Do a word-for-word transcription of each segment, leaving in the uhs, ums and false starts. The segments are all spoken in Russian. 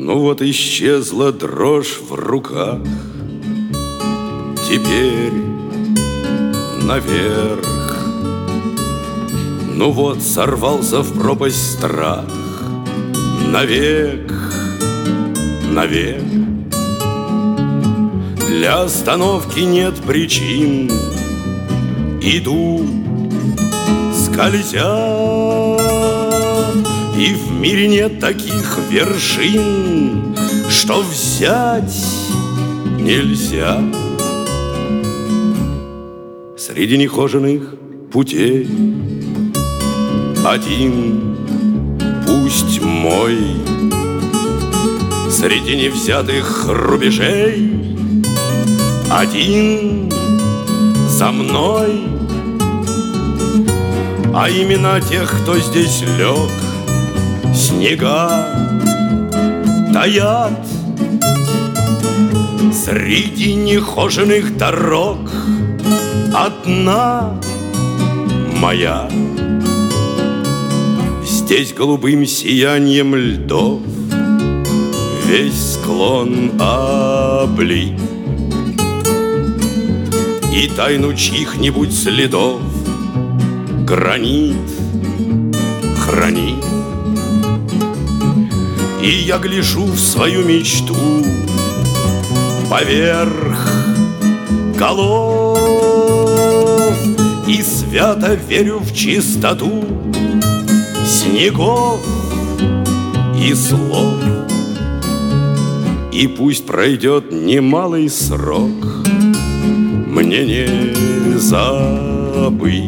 Ну вот исчезла дрожь в руках. Теперь наверх. Ну вот сорвался в пропасть страх. Навек, навек. Для остановки нет причин. Иду, скользя, и в мире нет таких вершин, что взять нельзя. Среди нехоженных путей один, пусть мой, среди невзятых рубежей один за мной. А имена тех, кто здесь лег, снега таят. Среди нехоженных дорог одна моя. Здесь голубым сиянием льдов весь склон облит, и тайну чьих-нибудь следов гранит хранит. И я гляжу в свою мечту поверх голов и свято верю в чистоту снегов и слов. И пусть пройдет немалый срок, мне не забыть,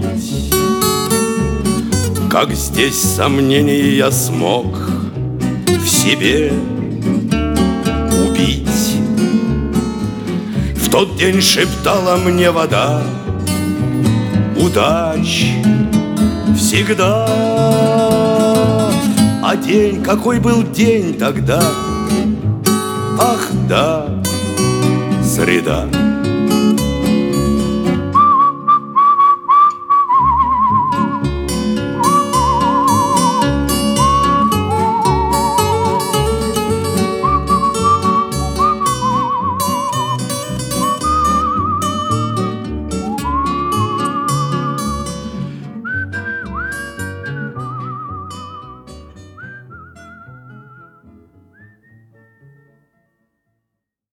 как здесь сомнения я смог в себе убить. В тот день шептала мне вода: удач всегда. А день, какой был день тогда? Ах да, среда.